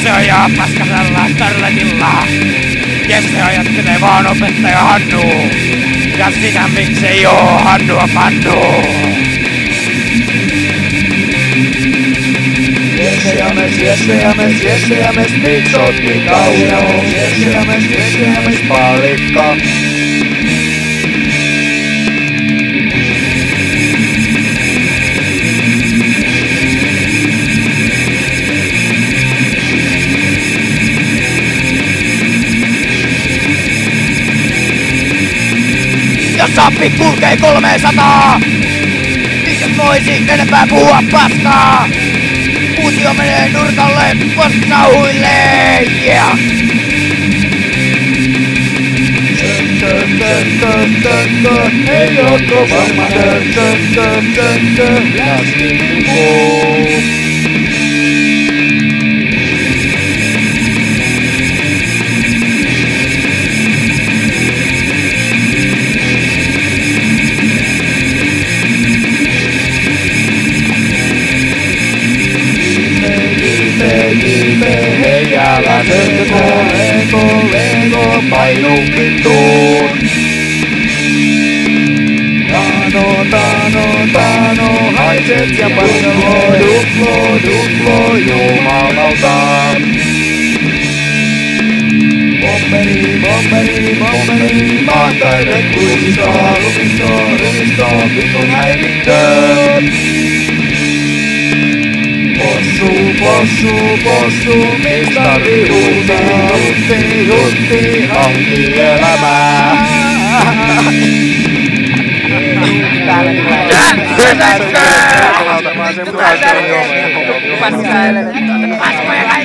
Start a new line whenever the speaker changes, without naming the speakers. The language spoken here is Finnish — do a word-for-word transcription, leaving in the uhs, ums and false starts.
se ajaa paskasella starletilla. Jesse ajattelee vaan opettaja Hannu. Ja sinä miksei oo Hannua Pannu.
Jesse ja mes, Jesse ja mes, Jesse ja mes, pitsotti kauheus. Jesse ja mes, Jesse ja mes, palikka.
Jos sappi kulkee kolmesataa, mikäs voisi enempää puhua paskaa? Kuutio menee nurkalle postsauhuille, yeah!
Tö, tö, tö, tö, tö, ei ootko varma, tö, tö, tö, tö, tö, läski muu. Hei älä sökkö, lego, lego, painu vittuun. Tano, tano, tano, haiset ja paskalo, duplo, duplo, jumalauta. Bomberi, bomberi, bomberi, maantaiden kuisto, rumisto, rumisto, vitun häirikkö. Possu, possu, possu, mestari huutaa, jutti, jutti, hanki elämää.
Paska